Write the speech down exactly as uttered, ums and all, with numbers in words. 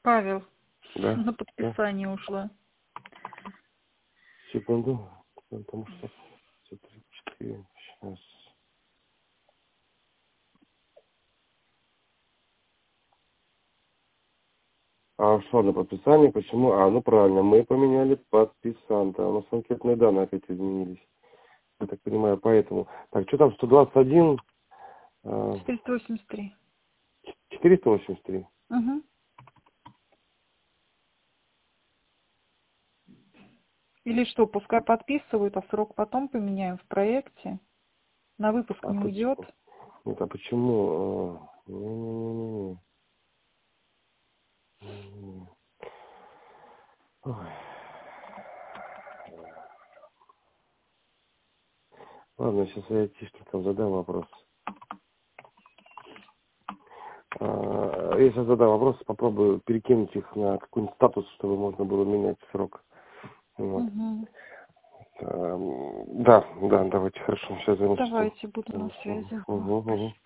Павел, Да. на Да. подписание ушла. Секунду. Потому что тридцать четыре. Сейчас. А что на подписание? Почему? А, ну правильно, мы поменяли подписанта. У нас анкетные данные опять изменились. Я так понимаю, поэтому. Так, что там, сто двадцать один? четыреста восемьдесят три. четыреста восемьдесят три. Угу. Или что, пускай подписывают, а срок потом поменяем в проекте. На выпуск А не уйдет. почему? Нет, а почему? А, не-не-не-не. Не-не-не. Ой. Ладно, сейчас я айтишникам задам вопрос. А, я сейчас задам вопрос, попробую перекинуть их на какой-нибудь статус, чтобы можно было менять срок. Вот. Угу. А, да, да, давайте, хорошо, сейчас займусь. Давайте, буду на связи. Угу, угу.